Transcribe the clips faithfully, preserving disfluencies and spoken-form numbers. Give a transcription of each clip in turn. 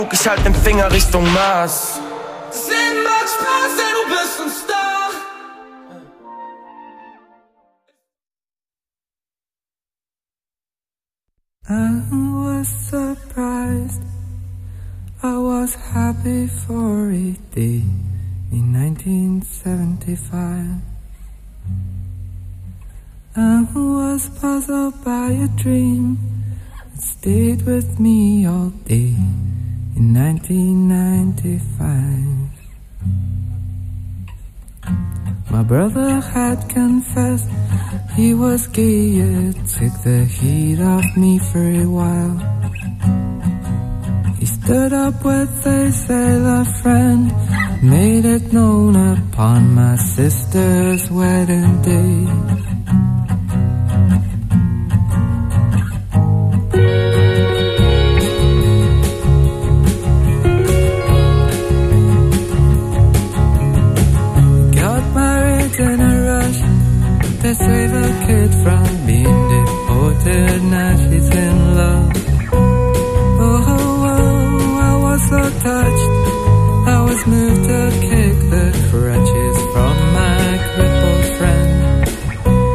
Ich halt den Finger Richtung Mars. Sinn macht Spaß, ey, du bist ein Star. I was surprised, I was happy for a day in nineteen seventy-five. I was puzzled by a dream that stayed with me all day in nineteen ninety-five. My brother had confessed he was gay, it took the heat off me for a while. He stood up with a sailor friend, made it known upon my sister's wedding day. To save a kid from being deported, now she's in love. Oh, oh, oh, I was so touched, I was moved to kick the crutches from my crippled friend.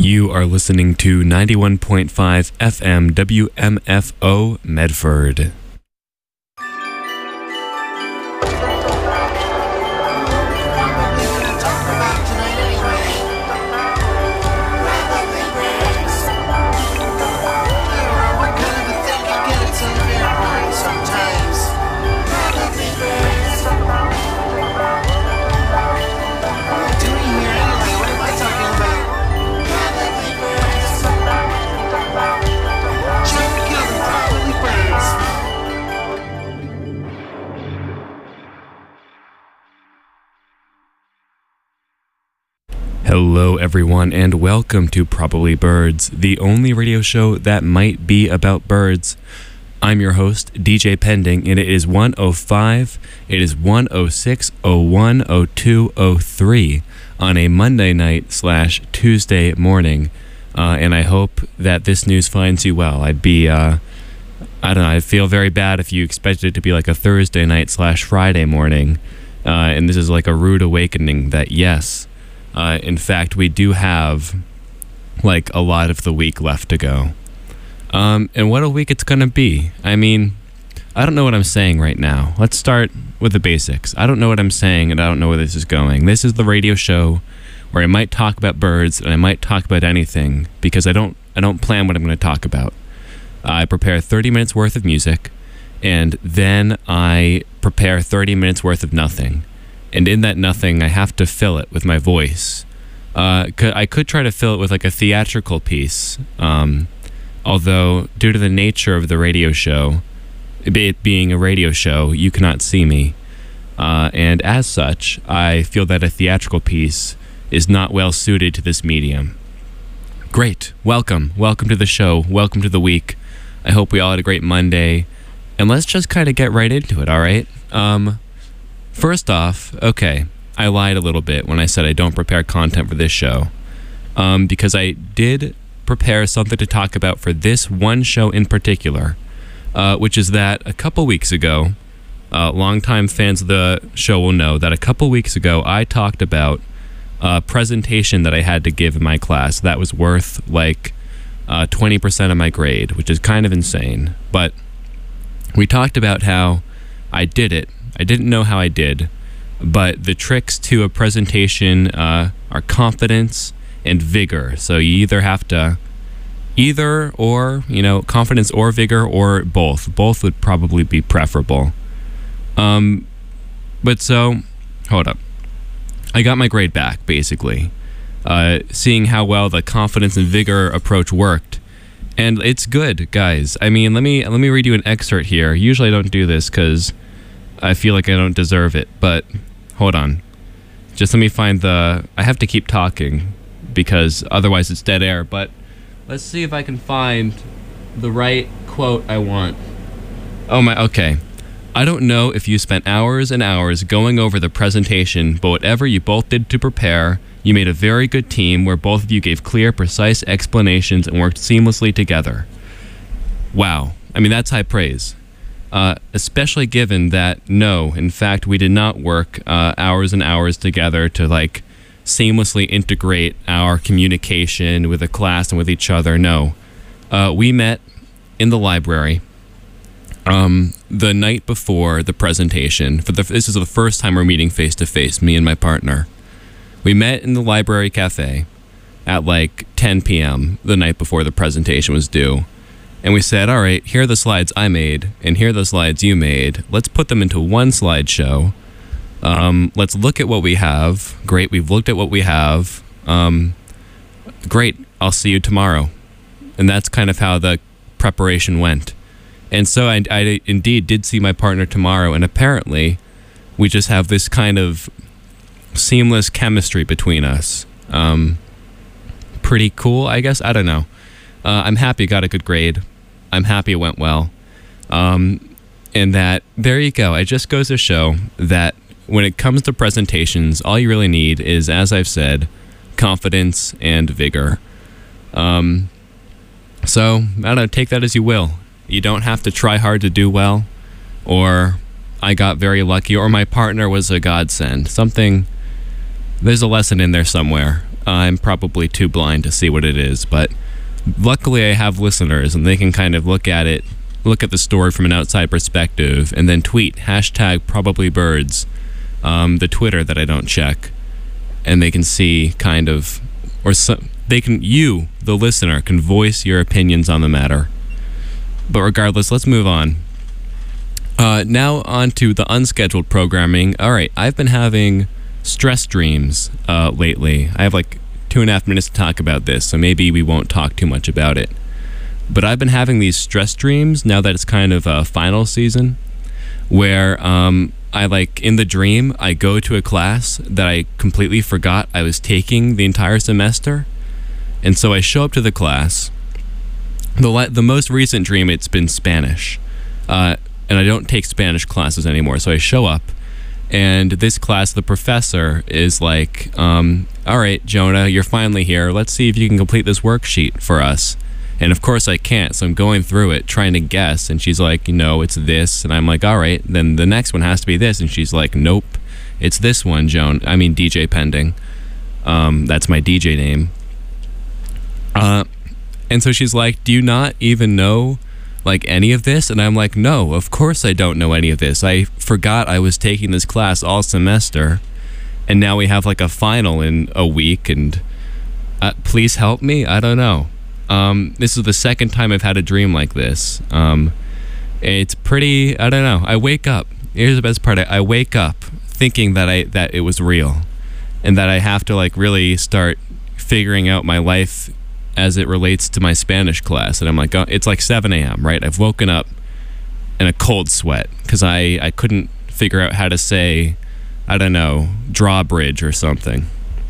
You are listening to ninety-one point five F M W M F O Medford. Hello everyone and welcome to Probably Birds, the only radio show that might be about birds. I'm your host, D J Pending, and it is one oh five, it is one oh six, oh one, oh two, oh three on a Monday night slash Tuesday morning. Uh, and I hope that this news finds you well. I'd be, uh, I don't know, I'd feel very bad if you expected it to be like a Thursday night slash Friday morning. Uh, and this is like a rude awakening that yes, Uh, in fact, we do have, like, a lot of the week left to go. Um, and what a week it's going to be. I mean, I don't know what I'm saying right now. Let's start with the basics. I don't know what I'm saying, and I don't know where this is going. This is the radio show where I might talk about birds, and I might talk about anything, because I don't, I don't plan what I'm going to talk about. I prepare thirty minutes worth of music, and then I prepare thirty minutes worth of nothing. And in that nothing, I have to fill it with my voice. Uh, I could try to fill it with like a theatrical piece, um, although due to the nature of the radio show, it being a radio show, you cannot see me. Uh, and as such, I feel that a theatrical piece is not well suited to this medium. Great. Welcome. Welcome to the show. Welcome to the week. I hope we all had a great Monday. And let's just kind of get right into it, all right? Um... First off, okay, I lied a little bit when I said I don't prepare content for this show, um, because I did prepare something to talk about for this one show in particular, uh, which is that a couple weeks ago, uh, longtime fans of the show will know that a couple weeks ago I talked about a presentation that I had to give in my class that was worth like uh, twenty percent of my grade, which is kind of insane, but we talked about how I did it. I didn't know how I did, but the tricks to a presentation uh, are confidence and vigor. So you either have to, either or, you know, confidence or vigor or both. Both would probably be preferable. Um, but so, hold up. I got my grade back, basically, uh, seeing how well the confidence and vigor approach worked. And it's good, guys. I mean, let me let me read you an excerpt here. Usually I don't do this because I feel like I don't deserve it, but hold on. Just let me find the... I have to keep talking because otherwise it's dead air, but let's see if I can find the right quote I want. Oh my, okay. I don't know if you spent hours and hours going over the presentation, but whatever you both did to prepare, you made a very good team where both of you gave clear, precise explanations and worked seamlessly together. Wow. I mean, that's high praise. Uh, especially given that, no, in fact, we did not work uh, hours and hours together to, like, seamlessly integrate our communication with the class and with each other. No. Uh, we met in the library um, the night before the presentation. For the, this is the first time we're meeting face-to-face, me and my partner. We met in the library cafe at, like, ten p.m. the night before the presentation was due. And we said, all right, here are the slides I made, and here are the slides you made. Let's put them into one slideshow. Um, let's look at what we have. Great, we've looked at what we have. Um, great, I'll see you tomorrow. And that's kind of how the preparation went. And so I, I indeed did see my partner tomorrow, and apparently we just have this kind of seamless chemistry between us. Um, pretty cool, I guess. I don't know. Uh, I'm happy I got a good grade. I'm happy it went well. Um, and that, there you go. It just goes to show that when it comes to presentations, all you really need is, as I've said, confidence and vigor. Um, so, I don't know, take that as you will. You don't have to try hard to do well, or I got very lucky, or my partner was a godsend. Something, there's a lesson in there somewhere. I'm probably too blind to see what it is, but luckily I have listeners and they can kind of look at it, look at the story from an outside perspective, and then tweet hashtag probablybirds, um, the Twitter that I don't check, and they can see kind of, or so, they can, you, the listener, can voice your opinions on the matter. But regardless, let's move on. Uh, now on to the unscheduled programming. All right, I've been having stress dreams uh, lately. I have like two and a half minutes to talk about this, so maybe we won't talk too much about it. But I've been having these stress dreams now that it's kind of a final season, where um, I like in the dream I go to a class that I completely forgot I was taking the entire semester, and so I show up to the class. The la- the most recent dream, it's been Spanish, uh, and I don't take Spanish classes anymore. So I show up, and this class, the professor is like, um, "All right, Jonah, you're finally here. Let's see if you can complete this worksheet for us." And of course I can't, so I'm going through it, trying to guess, and she's like, you know, it's this, and I'm like, all right, then the next one has to be this, and she's like, nope, it's this one, Joan. I mean, D J Pending. Um, that's my D J name. Uh, and so she's like, do you not even know, like, any of this? And I'm like, no, of course I don't know any of this. I forgot I was taking this class all semester, and now we have, like, a final in a week, and uh, please help me? I don't know. Um, this is the second time I've had a dream like this. Um, it's pretty, I don't know. I wake up. Here's the best part. I, I wake up thinking that I that it was real, and that I have to like really start figuring out my life as it relates to my Spanish class. And I'm like, oh, it's like seven a.m., right? I've woken up in a cold sweat because I, I couldn't figure out how to say, I don't know, drawbridge or something.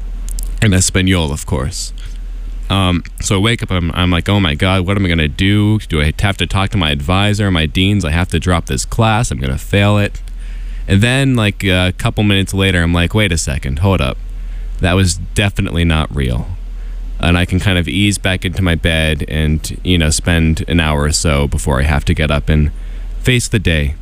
In Espanol, of course. Um, so I wake up, I'm, I'm like, oh my God, what am I going to do? Do I have to talk to my advisor, my deans? I have to drop this class. I'm going to fail it. And then like a couple minutes later, I'm like, wait a second, hold up. That was definitely not real. And I can kind of ease back into my bed and, you know, spend an hour or so before I have to get up and face the day.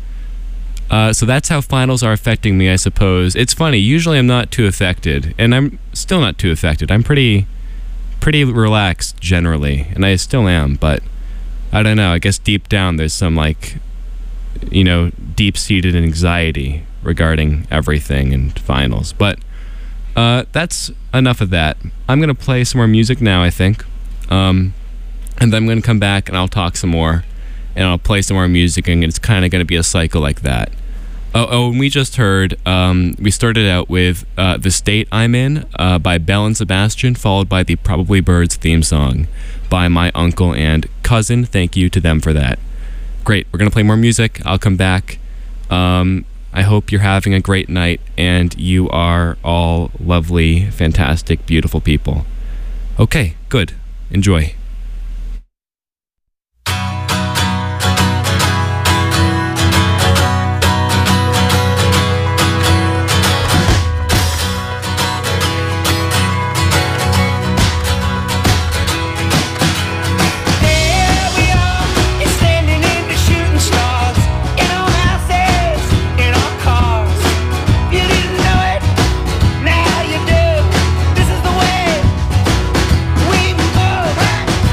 Uh, so that's how finals are affecting me, I suppose. It's funny, usually I'm not too affected, and I'm still not too affected. I'm pretty... pretty relaxed generally, and I still am, but I don't know, I guess deep down there's some like, you know, deep-seated anxiety regarding everything and finals. But uh, that's enough of that. I'm going to play some more music now, I think, um, and then I'm going to come back and I'll talk some more, and I'll play some more music, and it's kind of going to be a cycle like that. Oh, oh, and we just heard, um, we started out with uh, The State I'm In uh, by Belle and Sebastian, followed by the Probably Birds theme song by my uncle and cousin. Thank you to them for that. Great, we're going to play more music. I'll come back. Um, I hope you're having a great night, and you are all lovely, fantastic, beautiful people. Okay, good. Enjoy. Now you do. This is the way we move.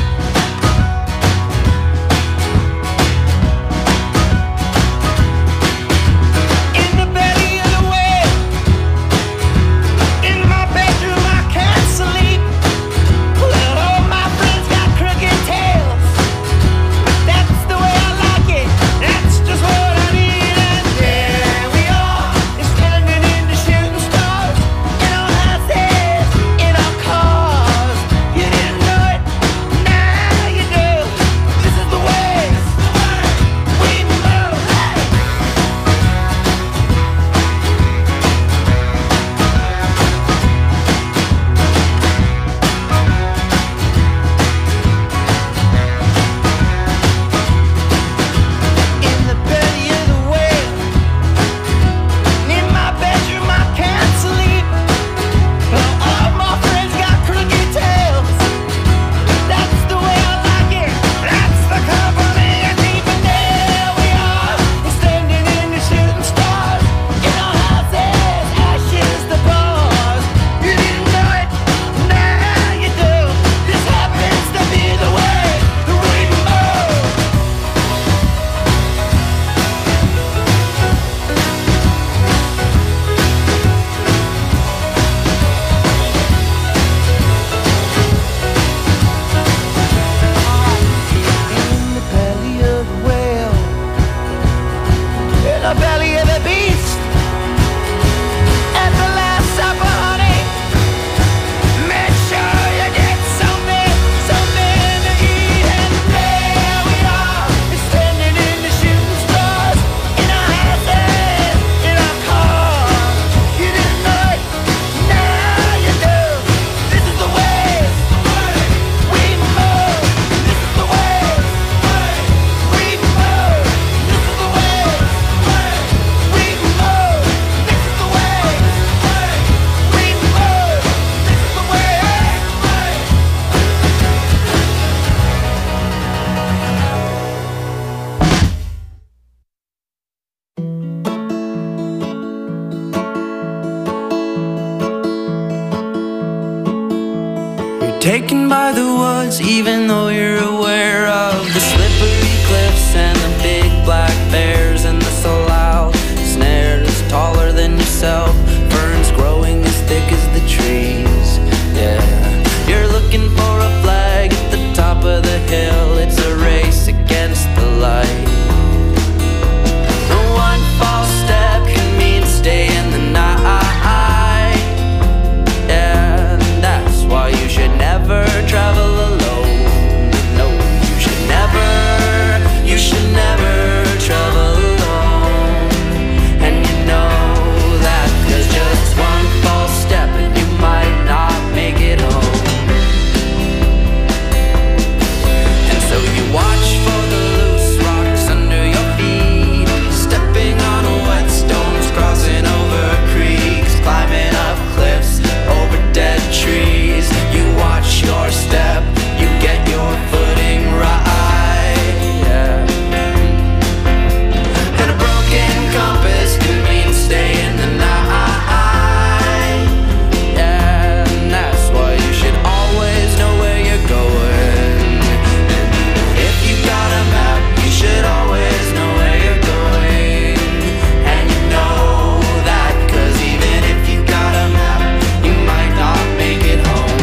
belly of the beast. At the last supper, honey, make sure you get something, something to eat. And there we are, standing in the shooting stars, in our houses, in our cars. You didn't know it, now you do. This is the way we move. This is the way we move. This is the way we move. This is the way we move. This is the way. You're taken by the woods, even though you're aware of the slippery cliffs and the big black bears and the so loud snares taller than yourself, ferns growing as thick as the trees. Yeah, you're looking for a flag at the top of the hill. It's a race against the light. One false step can mean stay in the night. Yeah, that's why you should never travel alone. No, you should never, you should never travel alone. And you know that, 'cause just one false step and you might not make it home. And so you watch for the loose rocks under your feet, stepping on wet stones, crossing over creeks, climbing up cliffs, over dead trees. You watch your step, you get your footing right. Yeah. And a broken compass can mean stay in the night. Yeah, and that's why you should always know where you're going. And if you got a map, you should always know where you're going. And you know that, 'cause even if you got a map, you might not make it home.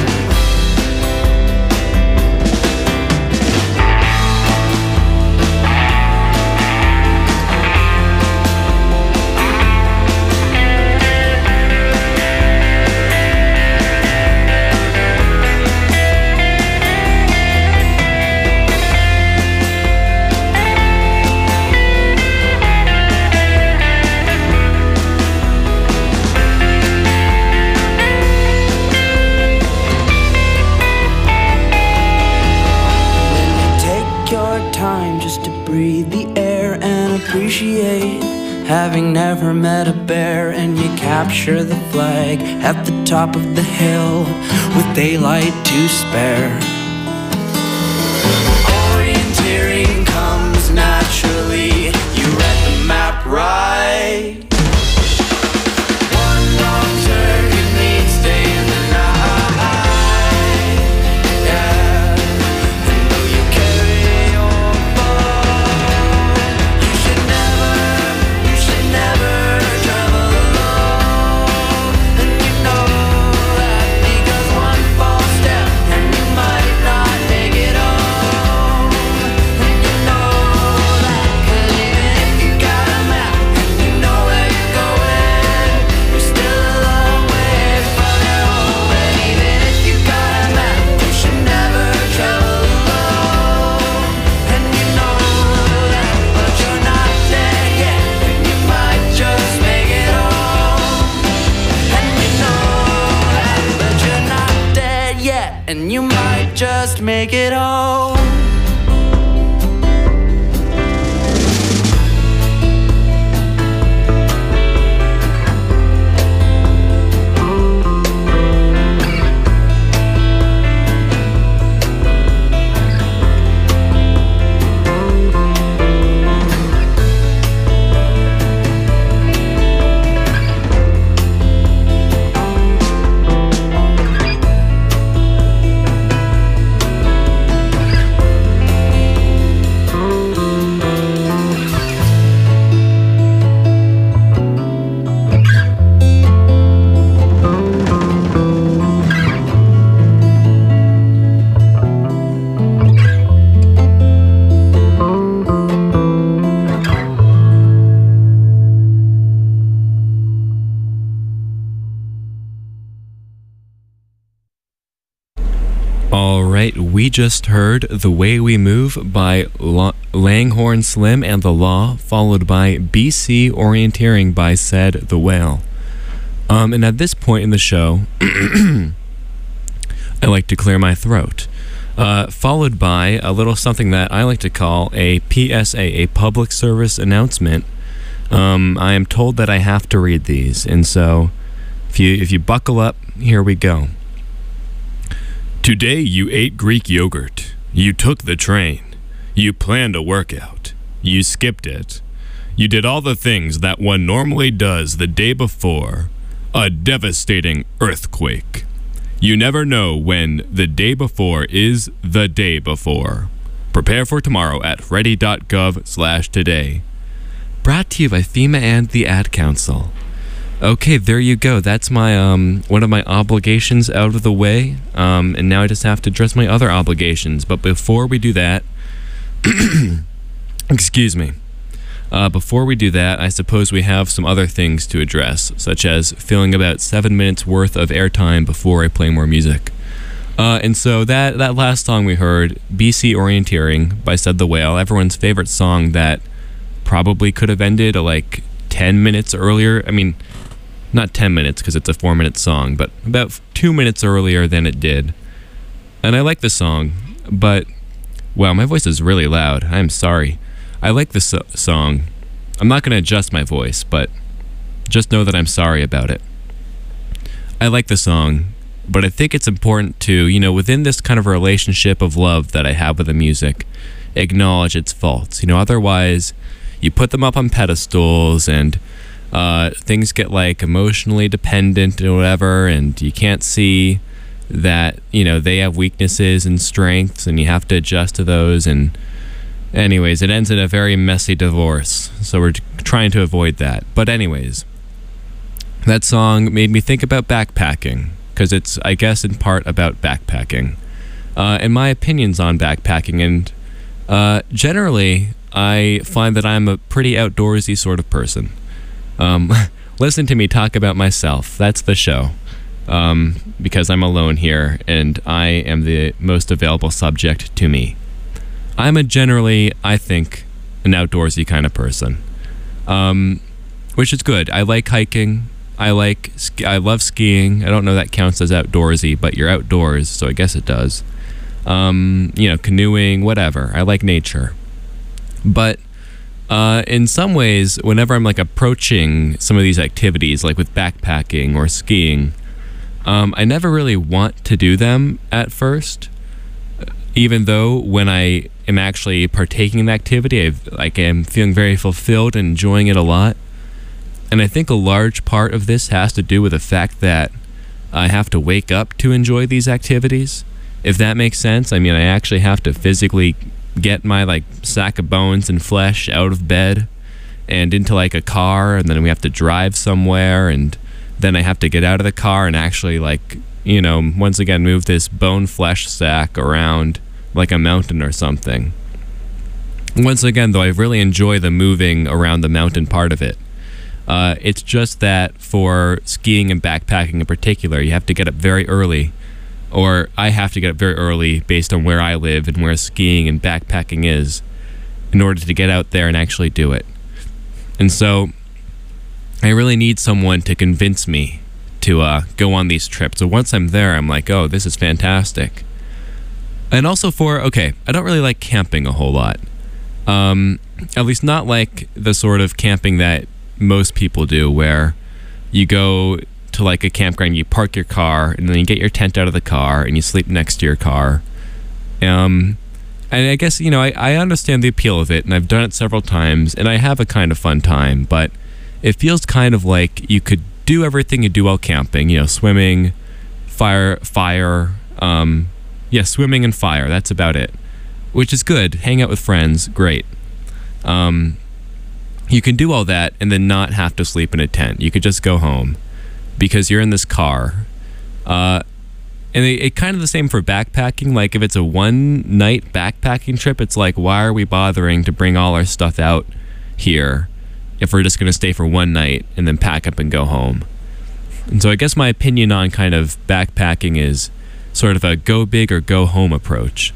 Then you take your time just to breathe the air and appreciate having never met a bear. And you capture the flag at the top of the hill with daylight to spare. Orienteering comes naturally, you read the map right. One wrong turn can mean stay in the night. Yeah, and though you carry your bow, you should never, you should never travel alone. And you know that, because one false step and you might not make it home. And you know that, 'cause even if you got a map and you know where you're going, you're still a long way from your home. And even if you got a map, you should never travel alone. And you know that, but you're not dead yet, and you might just make it home. And you know that, but you're not dead yet, and you might just make it home. All right, we just heard The Way We Move by Lo- Langhorne Slim and The Law, followed by B C Orienteering by Said The Whale. Um, and at this point in the show, I like to clear my throat. Uh, followed by a little something that I like to call a P S A, a public service announcement. Um, I am told that I have to read these, and so if you if you buckle up, here we go. Today you ate Greek yogurt. You took the train. You planned a workout. You skipped it. You did all the things that one normally does the day before. A devastating earthquake. You never know when the day before is the day before. Prepare for tomorrow at ready.gov slash today. Brought to you by FEMA and the Ad Council. Okay, there you go. That's my um one of my obligations out of the way. Um, and now I just have to address my other obligations. But before we do that, excuse me. Uh, before we do that, I suppose we have some other things to address, such as filling about seven minutes worth of airtime before I play more music. Uh, and so that that last song we heard, B C Orienteering by Said the Whale, everyone's favorite song that probably could have ended uh, like ten minutes earlier. I mean, not ten minutes because it's a four minute song, but about two minutes earlier than it did. And I like the song, but, wow, my voice is really loud. I'm sorry. I like this so- song. I'm not going to adjust my voice, but just know that I'm sorry about it. I like the song, but I think it's important to, you know, within this kind of relationship of love that I have with the music, acknowledge its faults. You know, otherwise, you put them up on pedestals and uh, things get like emotionally dependent or whatever, and you can't see that, you know, they have weaknesses and strengths, and you have to adjust to those. And anyways, it ends in a very messy divorce, so we're trying to avoid that. But anyways, that song made me think about backpacking, because it's, I guess, in part about backpacking, uh, and my opinions on backpacking. And uh, generally, I find that I'm a pretty outdoorsy sort of person. Um, listen to me talk about myself. That's the show. Um, because I'm alone here, and I am the most available subject to me. I'm a generally, I think, an outdoorsy kind of person, um, which is good. I like hiking. I like, sk- I love skiing. I don't know if that counts as outdoorsy, but you're outdoors, so I guess it does. Um, you know, canoeing, whatever. I like nature. But uh, in some ways, whenever I'm like approaching some of these activities, like with backpacking or skiing, um, I never really want to do them at first. Even though when I am actually partaking in the activity, I've, like, I'm feeling very fulfilled and enjoying it a lot. And I think a large part of this has to do with the fact that I have to wake up to enjoy these activities, if that makes sense. I mean, I actually have to physically get my, like, sack of bones and flesh out of bed and into, like, a car, and then we have to drive somewhere, and then I have to get out of the car and actually, like, you know, once again, move this bone flesh sack around like a mountain or something. Once again, though, I really enjoy the moving around the mountain part of it. Uh, it's just that for skiing and backpacking in particular, you have to get up very early, or I have to get up very early based on where I live and where skiing and backpacking is, in order to get out there and actually do it. And so I really need someone to convince me to uh, go on these trips. So once I'm there, I'm like, oh, this is fantastic. And also for, okay, I don't really like camping a whole lot. Um, at least not like the sort of camping that most people do, where you go to like a campground, you park your car, and then you get your tent out of the car, and you sleep next to your car. Um, and I guess, you know, I, I understand the appeal of it, and I've done it several times, and I have a kind of fun time, but it feels kind of like you could do everything you do while camping, you know, swimming, fire, fire, um, yeah, swimming and fire, that's about it, which is good. Hang out with friends, great. Um, you can do all that and then not have to sleep in a tent. You could just go home because you're in this car. Uh, and it, it kind of the same for backpacking. Like if it's a one night backpacking trip, it's like, why are we bothering to bring all our stuff out here if we're just going to stay for one night and then pack up and go home? And so I guess my opinion on kind of backpacking is sort of a go big or go home approach.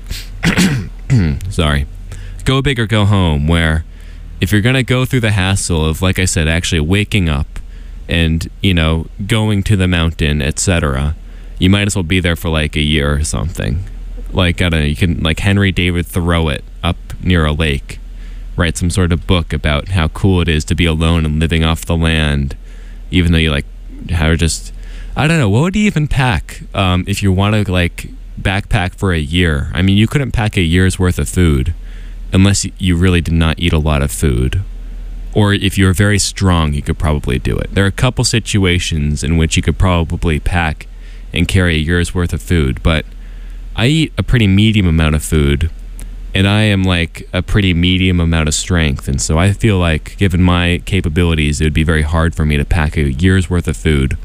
Sorry. Go big or go home, where if you're going to go through the hassle of, like I said, actually waking up and, you know, going to the mountain, et cetera, you might as well be there for like a year or something. Like, I don't know, you can, like Henry David Thoreau it up near a lake, write some sort of book about how cool it is to be alone and living off the land, even though you like, how just, I don't know, what would you even pack um, if you want to like backpack for a year? I mean, you couldn't pack a year's worth of food unless you really did not eat a lot of food. Or if you were very strong, you could probably do it. There are a couple situations in which you could probably pack and carry a year's worth of food, but I eat a pretty medium amount of food, and I am like a pretty medium amount of strength, and so I feel like, given my capabilities, it would be very hard for me to pack a year's worth of food.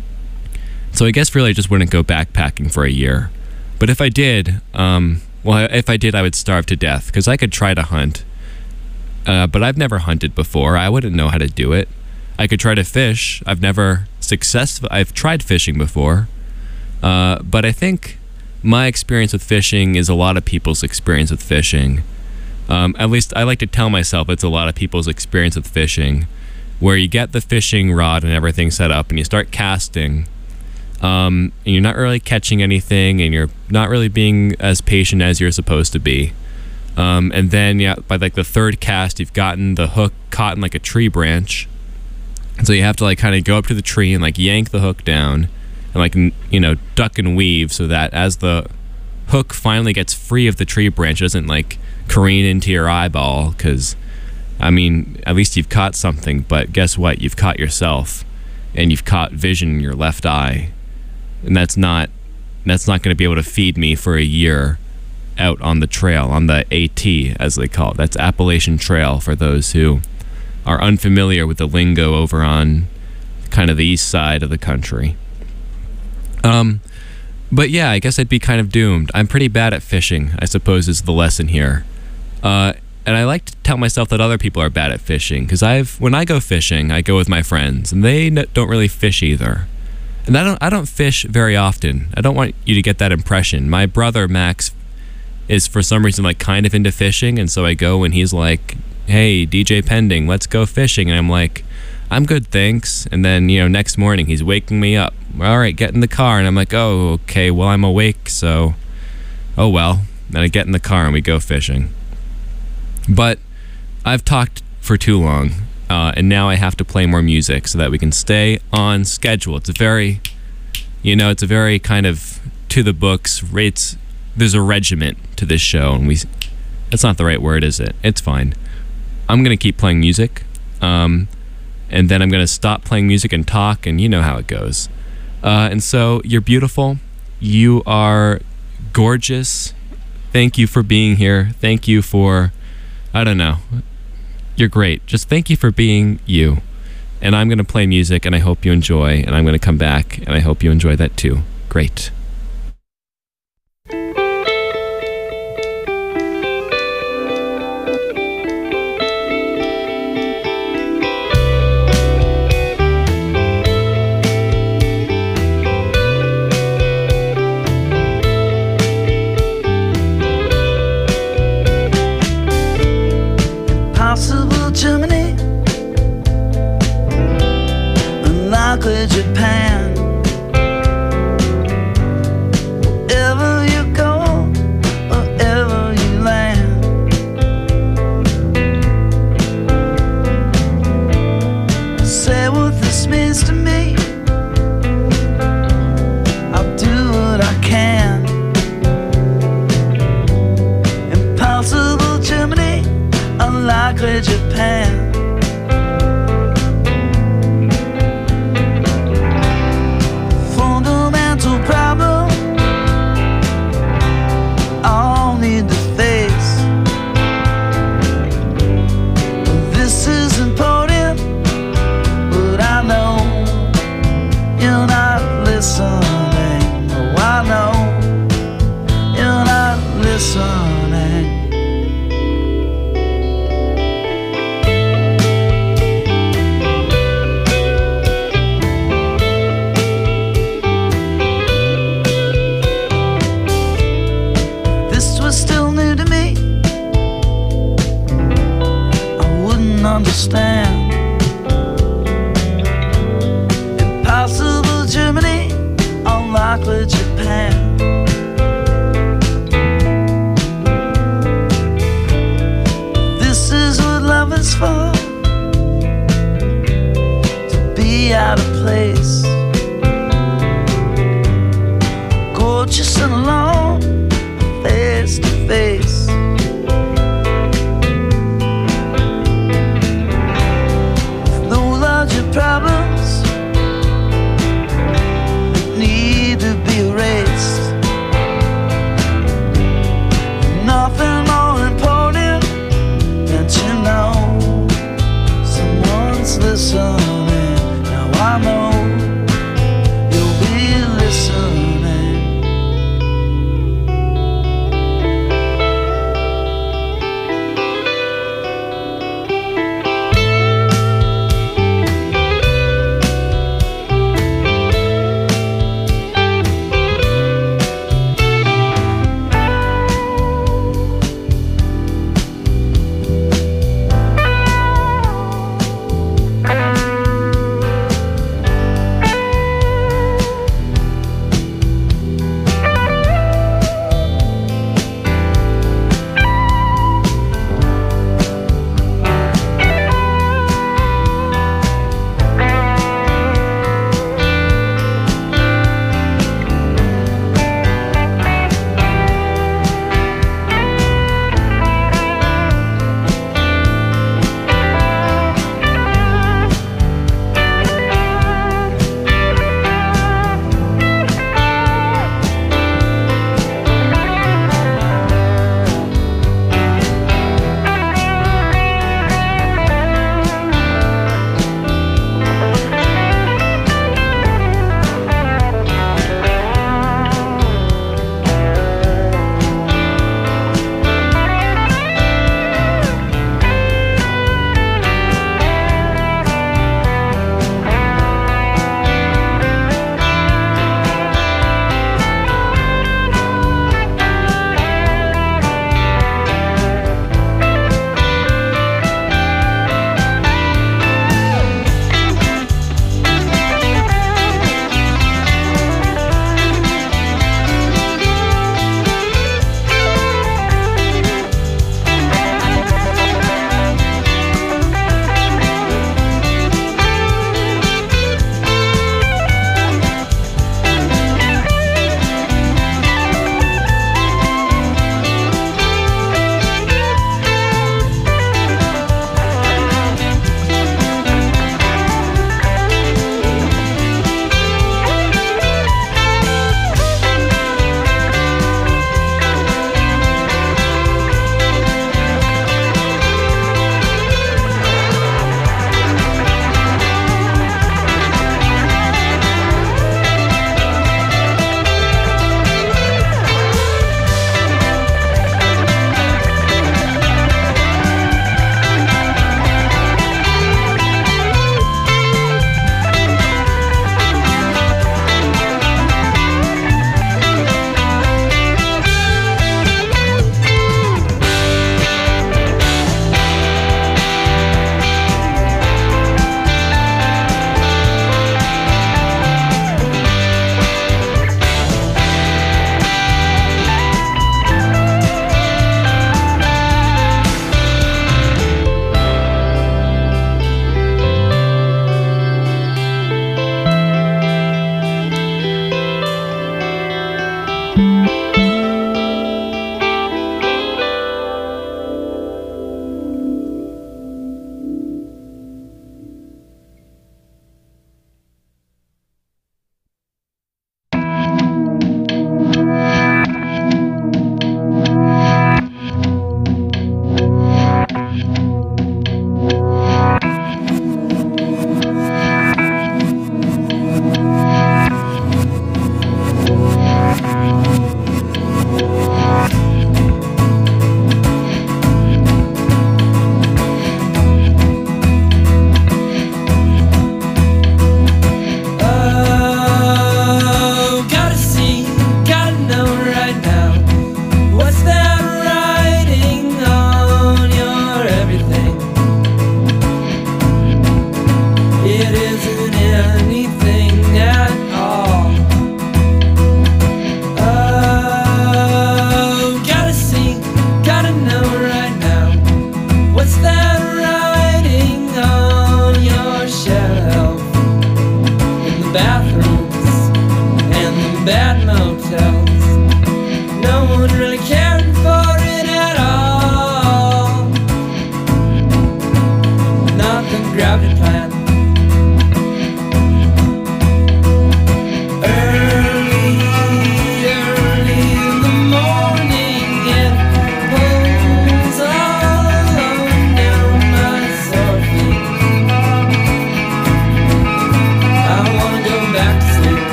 So I guess really I just wouldn't go backpacking for a year. But if I did, um, well, if I did, I would starve to death, because I could try to hunt, uh, but I've never hunted before. I wouldn't know how to do it. I could try to fish. I've never successful. I've tried fishing before, uh, but I think my experience with fishing is a lot of people's experience with fishing. Um, at least I like to tell myself it's a lot of people's experience with fishing, where you get the fishing rod and everything set up and you start casting, um, and you're not really catching anything, and you're not really being as patient as you're supposed to be. Um, and then yeah, by like the third cast, you've gotten the hook caught in like a tree branch. And so you have to like kind of go up to the tree and like yank the hook down and like, you know, duck and weave so that as the hook finally gets free of the tree branch, it doesn't like careen into your eyeball, because, I mean, at least you've caught something, but guess what? You've caught yourself, and you've caught vision in your left eye. And that's not, that's not going to be able to feed me for a year out on the trail, on the AT, as they call it. That's Appalachian Trail, for those who are unfamiliar with the lingo over on kind of the east side of the country. Um, but yeah, I guess I'd be kind of doomed. I'm pretty bad at fishing, I suppose, is the lesson here. Uh, and I like to tell myself that other people are bad at fishing, because I've, when I go fishing, I go with my friends, and they n- don't really fish either. And I don't, I don't fish very often. I don't want you to get that impression. My brother, Max, is for some reason like kind of into fishing, and so I go and he's like, hey, D J Pending, let's go fishing. And I'm like, I'm good, thanks. And then, you know, next morning he's waking me up. All right, get in the car. And I'm like, oh, okay, well, I'm awake, so, oh, well. Then I get in the car and we go fishing. But I've talked for too long, uh, and now I have to play more music so that we can stay on schedule. It's a very, you know, it's a very kind of to the books, rates, there's a regiment to this show, and we, that's not the right word, is it? It's fine. I'm going to keep playing music, um, and then I'm going to stop playing music and talk, and you know how it goes. Uh, and so, you're beautiful. You are gorgeous. Thank you for being here. Thank you for, I don't know, you're great. Just thank you for being you. And I'm going to play music, and I hope you enjoy, and I'm going to come back, and I hope you enjoy that too. Great. Japan, wherever you go, wherever you land, say what this means to me. I'll do what I can. Impossible Germany, unlikely Japan. Problem, I'll need to face. This is important, but I know be out of place. Gorgeous and alone, face to face. With no larger problems that need to be erased. Nothing more important than to know someone's listening. Now I know you'll be listening.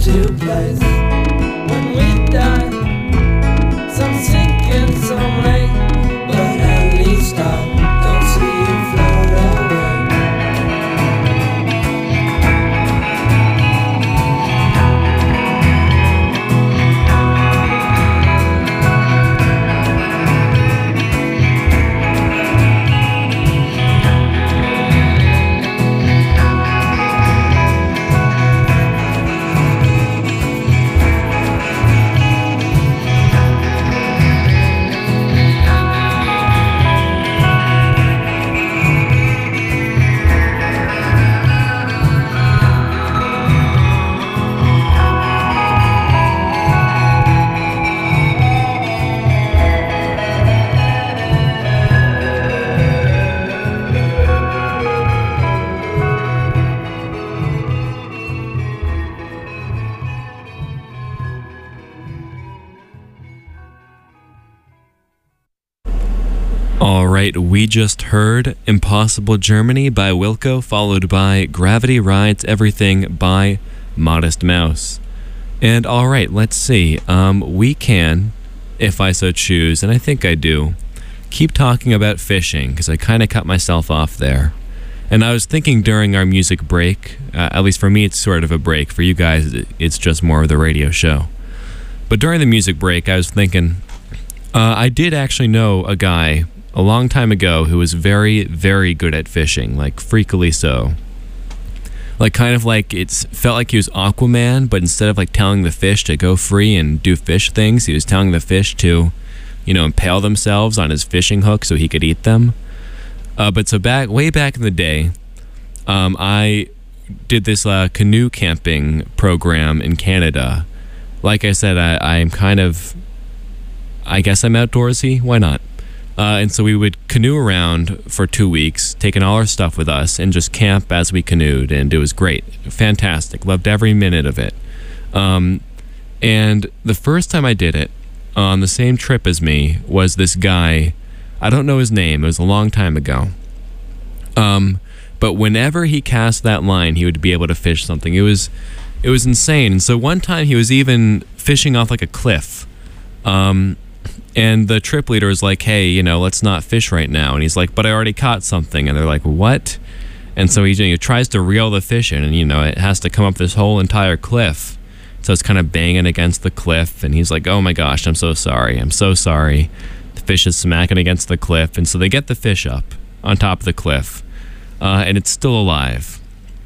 to a place when we die. Some sinking, some rain, but at least I don't see you float away. Alright, we just heard Impossible Germany by Wilco, followed by Gravity Rides Everything by Modest Mouse. And alright, let's see. Um, we can, if I so choose, and I think I do, keep talking about fishing, because I kind of cut myself off there. And I was thinking during our music break, uh, at least for me it's sort of a break, for you guys it's just more of the radio show. But during the music break I was thinking, uh, I did actually know a guy a long time ago who was very, very good at fishing, like freakily so. Like kind of like it's felt like he was Aquaman, but instead of like telling the fish to go free and do fish things, he was telling the fish to, you know, impale themselves on his fishing hook so he could eat them. Uh, but so back, way back in the day, um, I did this uh, canoe camping program in Canada. Like I said, I, I'm kind of, I guess I'm outdoorsy. Why not? Uh, and so we would canoe around for two weeks, taking all our stuff with us, and just camp as we canoed, and it was great. Fantastic. Loved every minute of it. Um, and the first time I did it, on the same trip as me, was this guy. I don't know his name. It was a long time ago. Um, but whenever he cast that line, he would be able to fish something. It was, it was insane. And so one time he was even fishing off like a cliff. Um... And the trip leader was like, hey, you know, let's not fish right now. And he's like, but I already caught something. And they're like, what? And so he, you know, tries to reel the fish in, and, you know, it has to come up this whole entire cliff. So it's kind of banging against the cliff. And he's like, oh my gosh, I'm so sorry. I'm so sorry. The fish is smacking against the cliff. And so they get the fish up on top of the cliff. Uh, and it's still alive.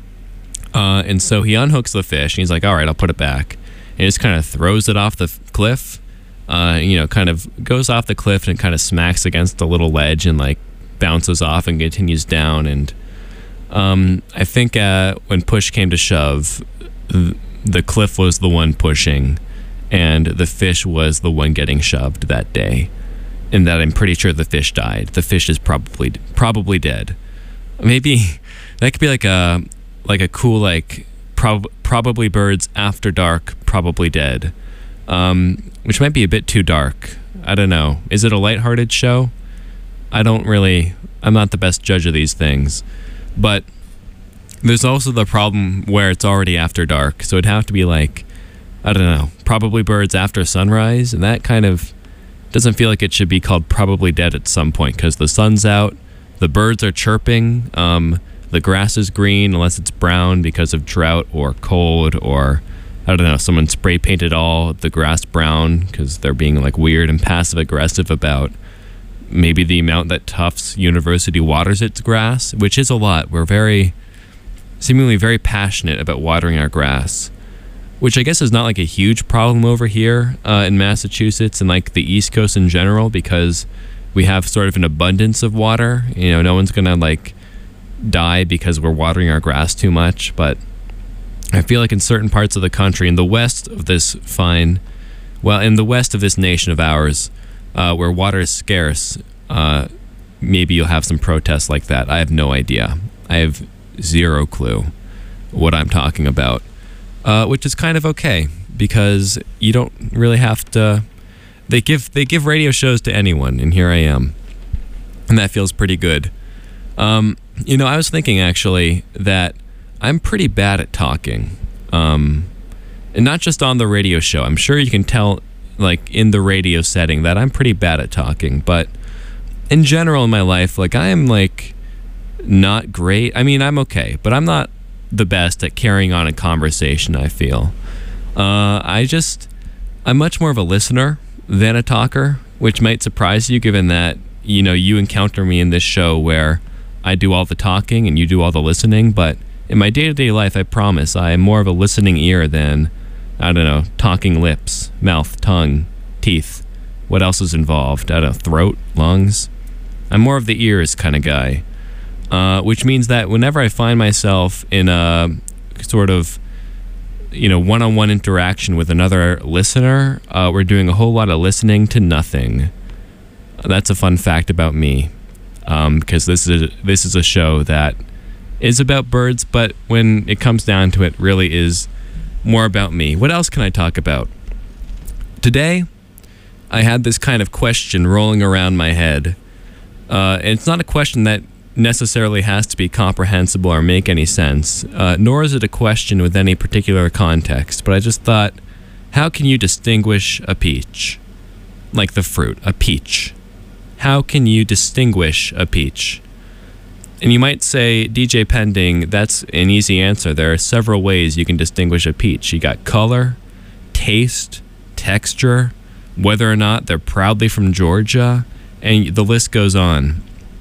Uh, and so he unhooks the fish, and he's like, all right, I'll put it back. And he just kind of throws it off the f- cliff. Uh, you know, kind of goes off the cliff and kind of smacks against a little ledge and like bounces off and continues down. And um, I think uh, when push came to shove, th- the cliff was the one pushing, and the fish was the one getting shoved that day. And that I'm pretty sure the fish died. The fish is probably probably dead. Maybe that could be like a like a cool like prob- probably birds after dark, probably dead. Um, which might be a bit too dark. I don't know. Is it a lighthearted show? I don't really, I'm not the best judge of these things. But there's also the problem where it's already after dark. So it'd have to be like, I don't know, probably birds after sunrise. And that kind of doesn't feel like it should be called probably dead at some point, because the sun's out, the birds are chirping, um, the grass is green unless it's brown because of drought or cold, or I don't know, someone spray painted all the grass brown because they're being like weird and passive aggressive about maybe the amount that Tufts University waters its grass, which is a lot. We're very, seemingly very passionate about watering our grass, which I guess is not like a huge problem over here uh, in Massachusetts and like the East Coast in general, because we have sort of an abundance of water. You know, no one's gonna like die because we're watering our grass too much, but I feel like in certain parts of the country, in the west of this fine, well, in the west of this nation of ours, uh, where water is scarce, uh, maybe you'll have some protests like that. I have no idea. I have zero clue what I'm talking about, uh, which is kind of okay, because you don't really have to. They give they give radio shows to anyone, and here I am, and that feels pretty good. Um, you know, I was thinking actually that I'm pretty bad at talking. Um, And not just on the radio show. I'm sure you can tell, like, in the radio setting that I'm pretty bad at talking. But in general in my life, like, I am, like, not great. I mean, I'm okay. But I'm not the best at carrying on a conversation, I feel. Uh, I just... I'm much more of a listener than a talker, which might surprise you given that, you know, you encounter me in this show where I do all the talking and you do all the listening. But in my day-to-day life, I promise, I am more of a listening ear than... I don't know, talking lips, mouth, tongue, teeth. What else is involved? I don't know, throat, lungs. I'm more of the ears kind of guy. Uh, which means that whenever I find myself in a sort of, you know, one-on-one interaction with another listener, uh, we're doing a whole lot of listening to nothing. That's a fun fact about me. Um, because this is, a, this is a show that is about birds, but when it comes down to it, really is more about me. What else can I talk about? Today, I had this kind of question rolling around my head. Uh, and it's not a question that necessarily has to be comprehensible or make any sense, uh, nor is it a question with any particular context. But I just thought, how can you distinguish a peach? Like the fruit, a peach. How can you distinguish a peach? And you might say, D J Pending, that's an easy answer. There are several ways you can distinguish a peach. You got color, taste, texture, whether or not they're proudly from Georgia, and the list goes on.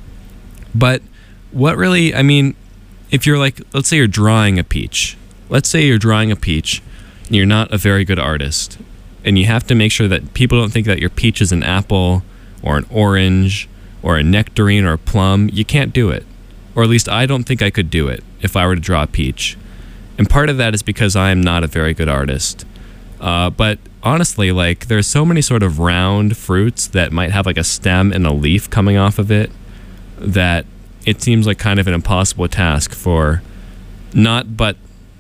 But what really, I mean, if you're like, let's say you're drawing a peach. Let's say you're drawing a peach, and you're not a very good artist, and you have to make sure that people don't think that your peach is an apple, or an orange, or a nectarine, or a plum. You can't do it. Or at least I don't think I could do it if I were to draw a peach. And part of that is because I am not a very good artist. Uh, but honestly, like, there's so many sort of round fruits that might have like a stem and a leaf coming off of it that it seems like kind of an impossible task for not but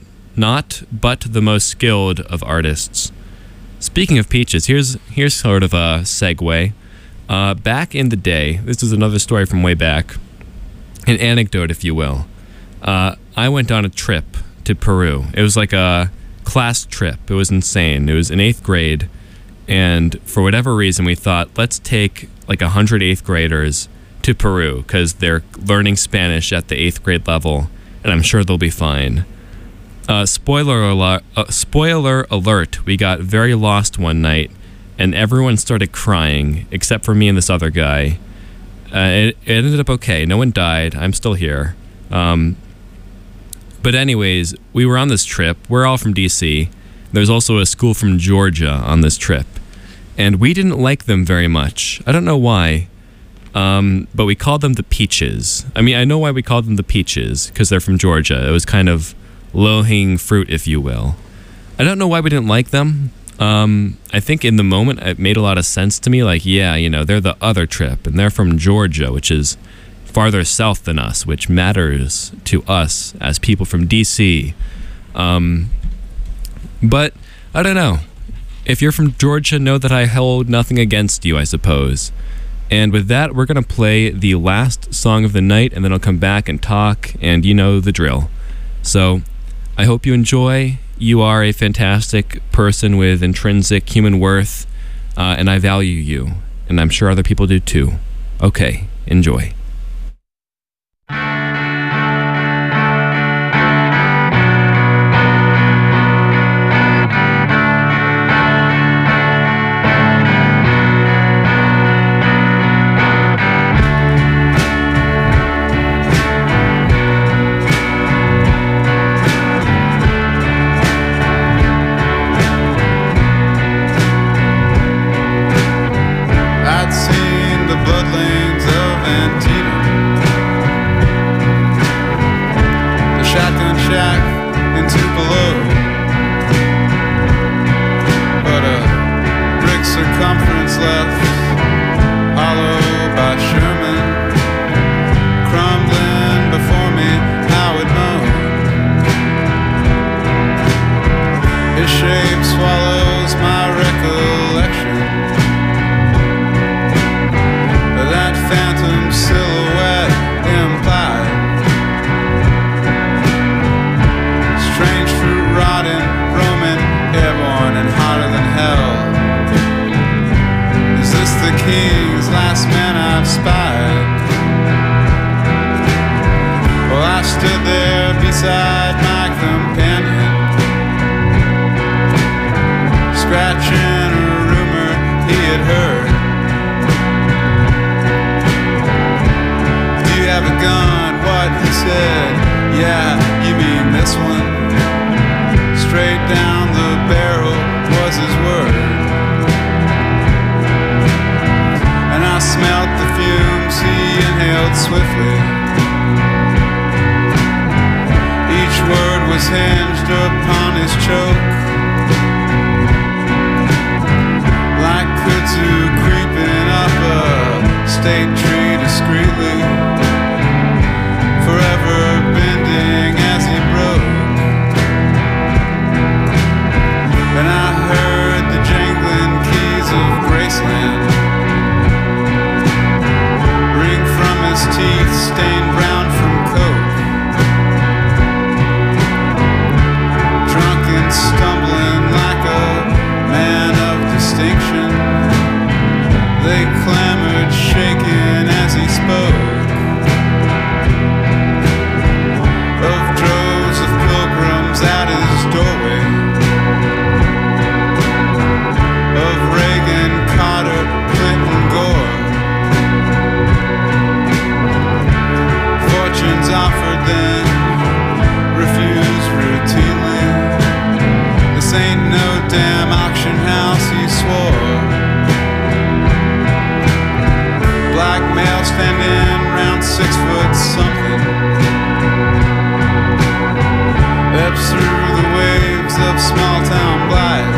not but the most skilled of artists. Speaking of peaches, here's here's sort of a segue. Uh, back in the day, this is another story from way back. An anecdote, if you will. Uh, I went on a trip to Peru. It was like a class trip. It was insane. It was in eighth grade, and for whatever reason, we thought, let's take like a hundred eighth graders to Peru because they're learning Spanish at the eighth grade level, and I'm sure they'll be fine. Uh, spoiler alert! Uh, spoiler alert! We got very lost one night, and everyone started crying except for me and this other guy. Uh, it, it ended up okay. No one died. I'm still here. Um, but anyways, we were on this trip. We're all from D C. There's also a school from Georgia on this trip. And we didn't like them very much. I don't know why. Um, but we called them the Peaches. I mean, I know why we called them the Peaches, because they're from Georgia. It was kind of low-hanging fruit, if you will. I don't know why we didn't like them. Um, I think in the moment it made a lot of sense to me, like, yeah, you know, they're the other trip, and they're from Georgia, which is farther south than us, which matters to us as people from D C. Um, but, I don't know. If you're from Georgia, know that I hold nothing against you, I suppose. And with that, we're going to play the last song of the night, and then I'll come back and talk, and you know the drill. So, I hope you enjoy. You are a fantastic person with intrinsic human worth, uh, and I value you, and I'm sure other people do too. Okay, enjoy. I'd seen the bloodlines of Antietam, the shotgun shack in Tupelo, but a brick circumference left hollow by Sherman, crumbling before me, Howard moaned. His shape swallows my recollection, that phantom silhouette implied. Strange fruit rotting, Roman upon his choke. Like kudzu creeping up a state tree discreetly, forever bending as he broke. And I heard the jangling keys of Graceland ring from his teeth, stained brown from coke. Drunk and stumbling like a man of distinction, they clamored, shaking as he spoke. Of droves of pilgrims at his doorway, of Reagan, Carter, Clinton, Gore. Fortunes offered then, refused routinely. This ain't no damn auction house, he swore. Black male standing round six foot something, ebbs through the waves of small town blight,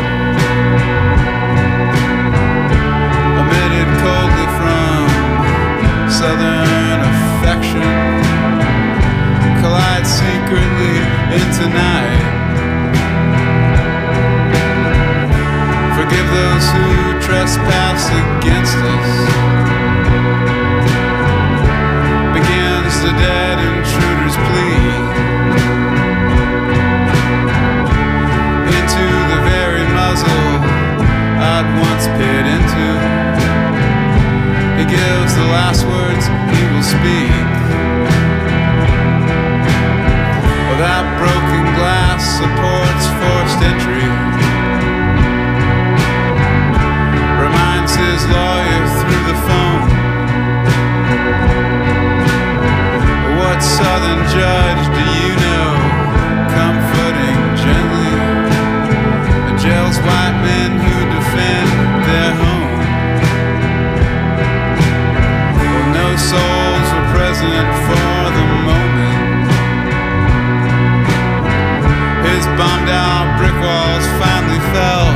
emitted coldly from southern affection, collide secretly into night. Forgive those who trespass against us, begins the dead intruder's plea. Into the very muzzle I'd once peered into, he gives the last words he will speak. That broken glass supports forced entry, reminds his lawyer through the phone. What southern judge do you know, comforting gently the jail's white men who defend their home? Well, no souls were present for the moment. His bombed out brick walls finally fell,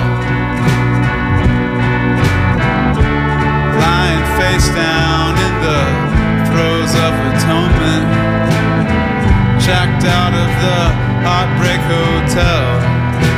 lying face down in the throes of atonement, checked out of the Heartbreak Hotel.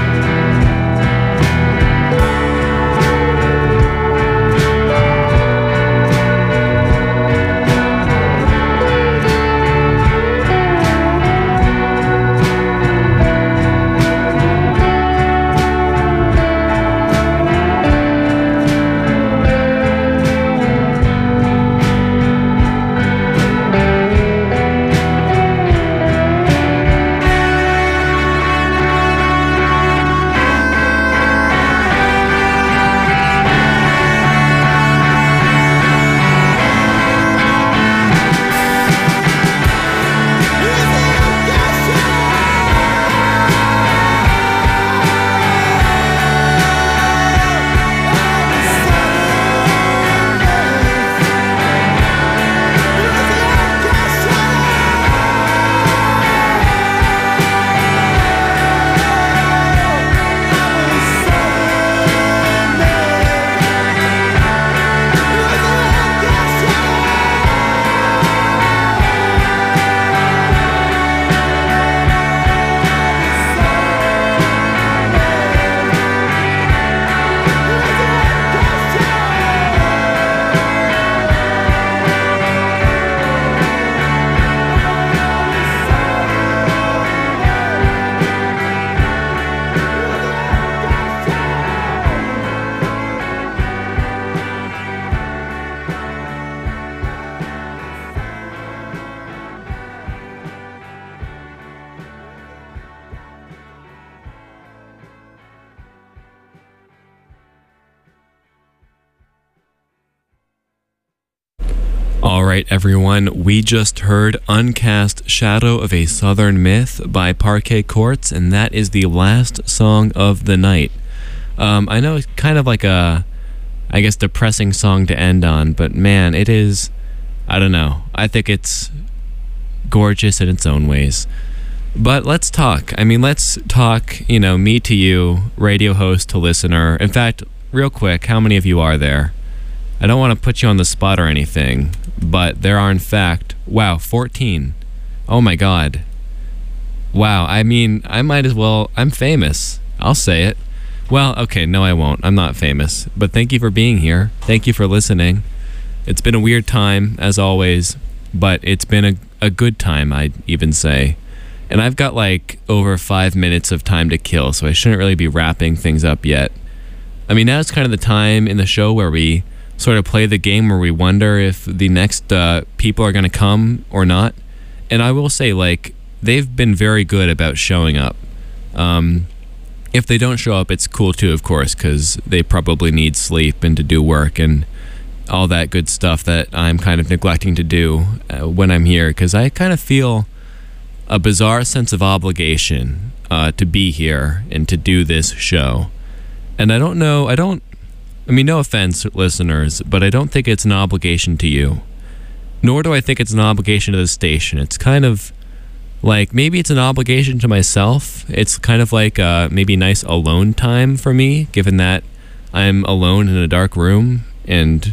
All right, everyone, we just heard Uncast Shadow of a Southern Myth by Parquet Courts, and that is the last song of the night. Um, I know it's kind of like a, I guess, depressing song to end on, but man, it is, I don't know. I think it's gorgeous in its own ways. But let's talk. I mean, let's talk, you know, me to you, radio host to listener. In fact, real quick, how many of you are there? I don't want to put you on the spot or anything, but there are, in fact, wow, fourteen. Oh my God. Wow, I mean, I might as well, I'm famous. I'll say it. Well, okay, no, I won't. I'm not famous. But thank you for being here. Thank you for listening. It's been a weird time, as always, but it's been a, a good time, I'd even say. And I've got like over five minutes of time to kill, so I shouldn't really be wrapping things up yet. I mean, now it's kind of the time in the show where we sort of play the game where we wonder if the next uh, people are going to come or not. And I will say, like, they've been very good about showing up. Um, if they don't show up, it's cool too, of course, because they probably need sleep and to do work and all that good stuff that I'm kind of neglecting to do uh, when I'm here, because I kind of feel a bizarre sense of obligation uh, to be here and to do this show. And I don't know, I don't, I mean, no offense, listeners, but I don't think it's an obligation to you. Nor do I think it's an obligation to the station. It's kind of like, maybe it's an obligation to myself. It's kind of like uh, maybe nice alone time for me, given that I'm alone in a dark room, and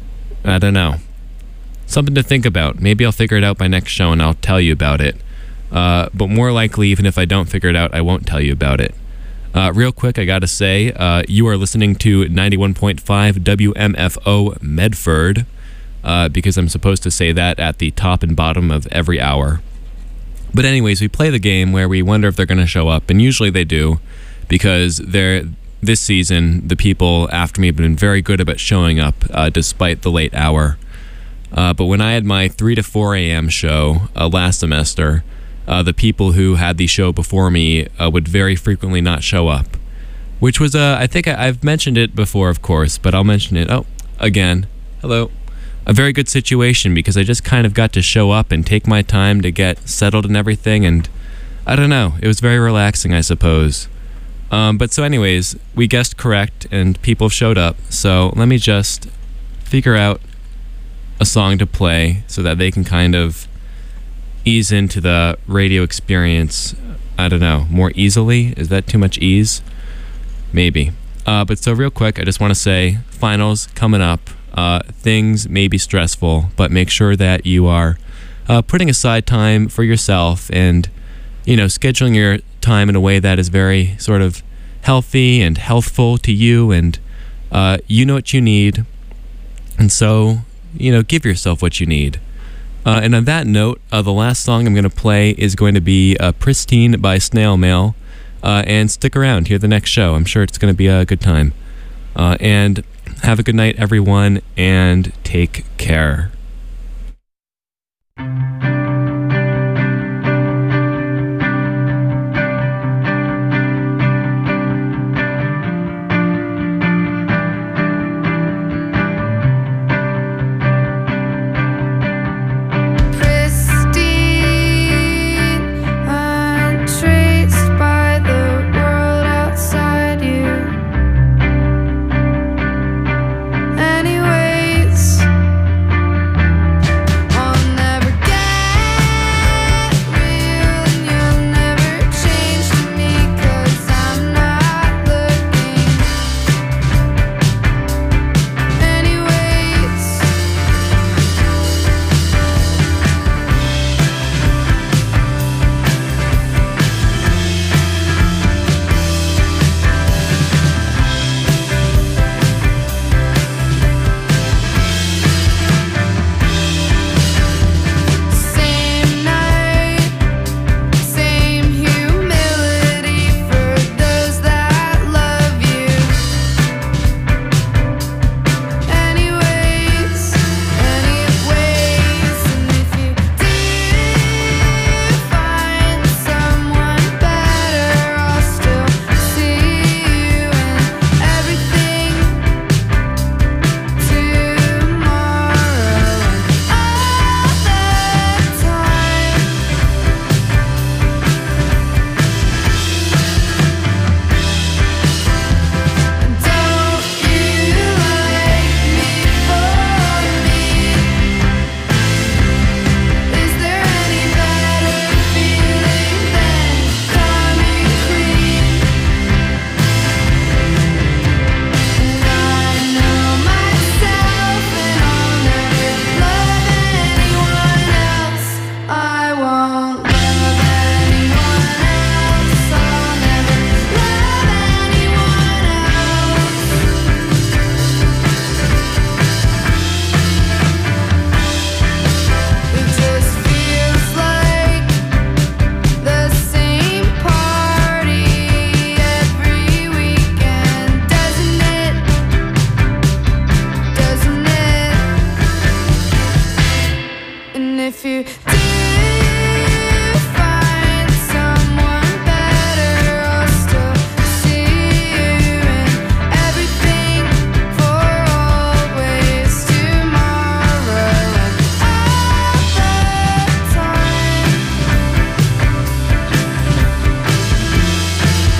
I don't know. Something to think about. Maybe I'll figure it out by next show and I'll tell you about it. Uh, but more likely, even if I don't figure it out, I won't tell you about it. Uh, real quick, I gotta say, uh, you are listening to ninety-one point five W M F O Medford, uh, because I'm supposed to say that at the top and bottom of every hour. But anyways, we play the game where we wonder if they're gonna show up, and usually they do, because they're, this season, the people after me have been very good about showing up, uh, despite the late hour. Uh, but when I had my three to four a.m. show uh, last semester, Uh, the people who had the show before me uh, would very frequently not show up, which was, uh, I think I, I've mentioned it before, of course, but I'll mention it, oh, again, hello, a very good situation, because I just kind of got to show up and take my time to get settled and everything, and I don't know, it was very relaxing, I suppose. Um, but so anyways, we guessed correct, and people showed up, so let me just figure out a song to play so that they can kind of ease into the radio experience, I don't know, more easily? Is that too much ease? Maybe. Uh, but so real quick, I just want to say, finals coming up. Uh, things may be stressful, but make sure that you are uh, putting aside time for yourself and, you know, scheduling your time in a way that is very sort of healthy and healthful to you, and uh, you know what you need. And so, you know, give yourself what you need. Uh, and on that note, uh, the last song I'm going to play is going to be uh, Pristine by Snail Mail. Uh, and stick around, hear the next show. I'm sure it's going to be a good time. Uh, and have a good night, everyone, and take care.